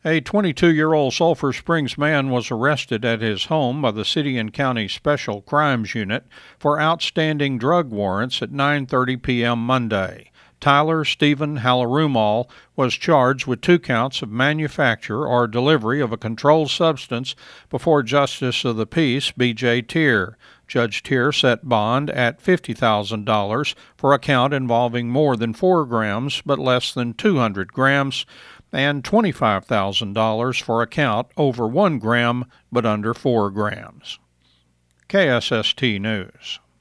A 22-year-old Sulphur Springs man was arrested at his home by the City and County Special Crimes Unit for outstanding drug warrants at 9:30 p.m. Monday. Tyler Stephen Halarumal was charged with 2 counts of manufacture or delivery of a controlled substance before Justice of the Peace B.J. Tier. Judge Tier set bond at $50,000 for a count involving more than 4 grams but less than 200 grams, and $25,000 for a count over 1 gram but under 4 grams. KSST News.